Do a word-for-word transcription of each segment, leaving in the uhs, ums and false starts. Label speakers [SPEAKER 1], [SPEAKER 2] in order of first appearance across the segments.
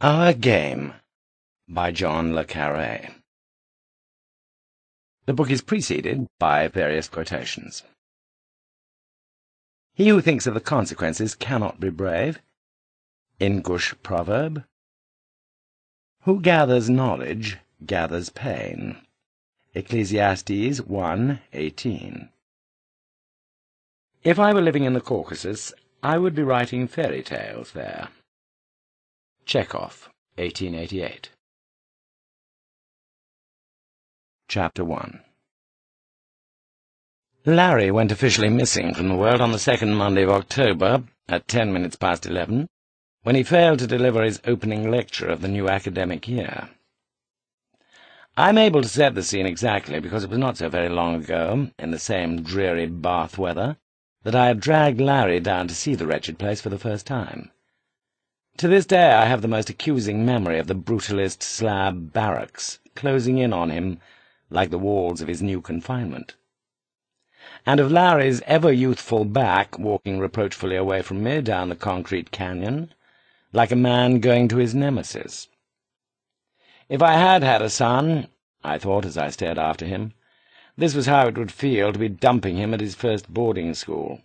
[SPEAKER 1] Our Game by John le Carré. The book is preceded by various quotations. He who thinks of the consequences cannot be brave. Ingush proverb. Who gathers knowledge gathers pain. Ecclesiastes one eighteen. If I were living in the Caucasus, I would be writing fairy tales there. Chekhov, eighteen eighty-eight. Chapter one. Larry went officially missing from the world on the second Monday of October, at ten minutes past eleven, when he failed to deliver his opening lecture of the new academic year. I'm able to set the scene exactly because it was not so very long ago, in the same dreary Bath weather, that I had dragged Larry down to see the wretched place for the first time. To this day I have the most accusing memory of the brutalist slab barracks closing in on him like the walls of his new confinement, and of Larry's ever-youthful back walking reproachfully away from me down the concrete canyon, like a man going to his nemesis. If I had had a son, I thought as I stared after him, this was how it would feel to be dumping him at his first boarding school.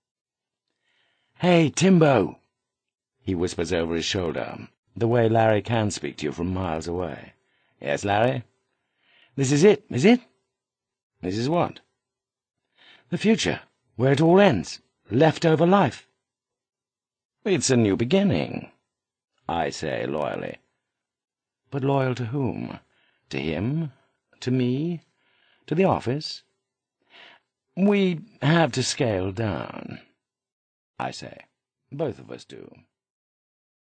[SPEAKER 1] "Hey, Timbo!" he whispers over his shoulder, the way Larry can speak to you from miles away. "Yes, Larry?" "This is it, is it?" "This is what?" "The future, where it all ends. Leftover life." "It's a new beginning," I say loyally. But loyal to whom? To him? To me? To the office? "We have to scale down," I say. "Both of us do."